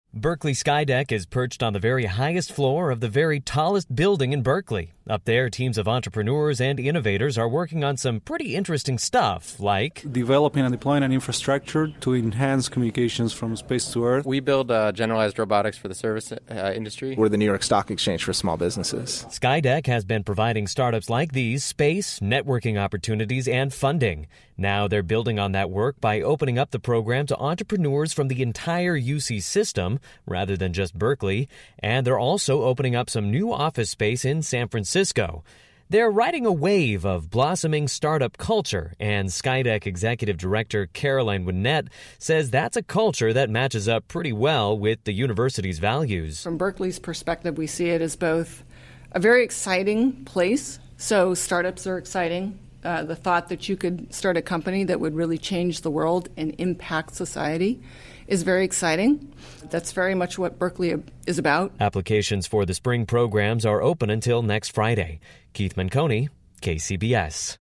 Berkeley Skydeck is perched on the very highest floor of the very tallest building in Berkeley. Up there, teams of entrepreneurs and innovators are working on some pretty interesting stuff, like developing and deploying an infrastructure to enhance communications from space to Earth. We build generalized robotics for the service industry. We're the New York Stock Exchange for small businesses. Skydeck has been providing startups like these space, networking opportunities, and funding. Now they're building on that work by opening up the program to entrepreneurs from the entire UC system, rather than just Berkeley, and they're also opening up some new office space in San Francisco. They're riding a wave of blossoming startup culture, and Skydeck Executive Director Caroline Winnett says that's a culture that matches up pretty well with the university's values. From Berkeley's perspective, we see it as both a very exciting place, so startups are exciting. The thought that you could start a company that would really change the world and impact society is very exciting. That's very much what Berkeley is about. Applications for the spring programs are open until next Friday. Keith Manconi, KCBS.